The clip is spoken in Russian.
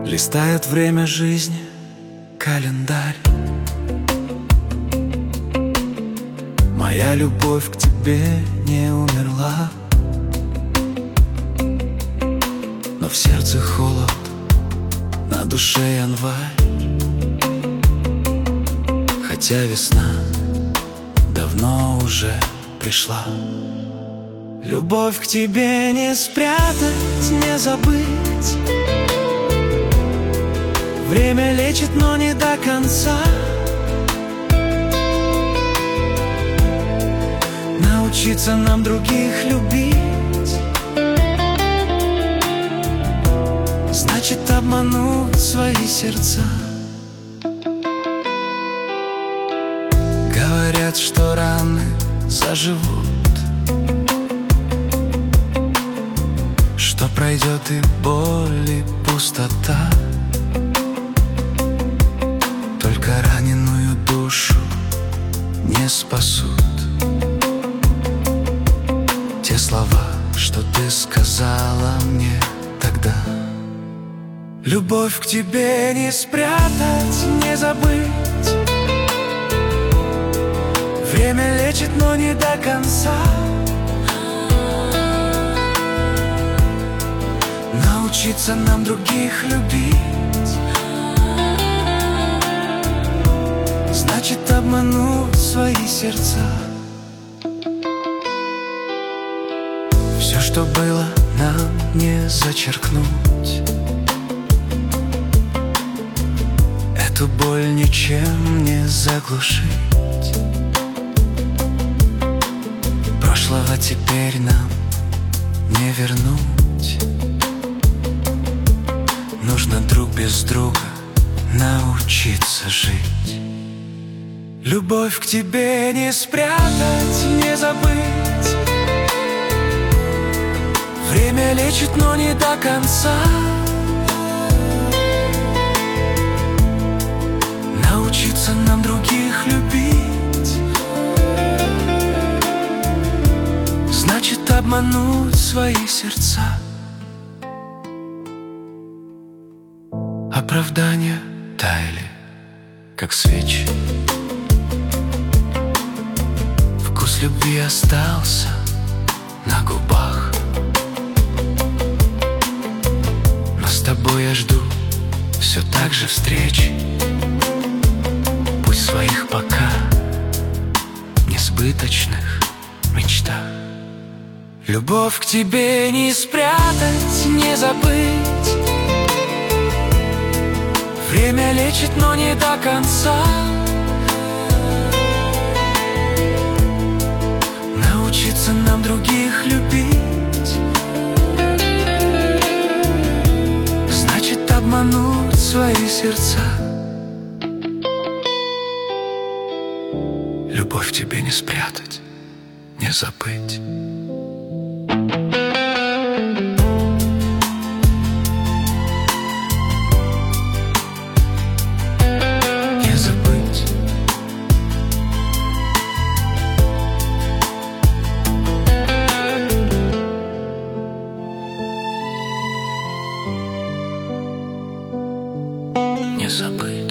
Листает время жизни календарь. Моя любовь к тебе не умерла, но в сердце холод, на душе январь. Хотя весна давно уже пришла. Любовь к тебе не спрятать, не забыть. Время лечит, но не до конца. Научиться нам других любить значит обмануть свои сердца. Говорят, что раны заживут, что пройдет и боль, и пустота. Только раненую душу не спасут те слова, что ты сказала мне тогда. Любовь к тебе не спрятать, не забыть. Время лечит, но не до конца. Научиться нам других любить значит обмануть свои сердца. Все, что было, нам не зачеркнуть. Эту боль ничем не заглушить. Прошлого теперь нам не вернуть. Нужно друг без друга научиться жить. Любовь к тебе не спрятать, не забыть. Время лечит, но не до конца. Научиться нам других любить значит обмануть свои сердца. Оправдания таяли, как свечи. Вкус любви остался на губах. Но с тобой я жду все так же встречи. Пусть в своих пока несбыточных мечтах. Любовь к тебе не спрятать, не забыть. Время лечит, но не до конца. Научиться нам других любить значит обмануть свои сердца. Любовь тебе не спрятать, не забыть. Не забыть.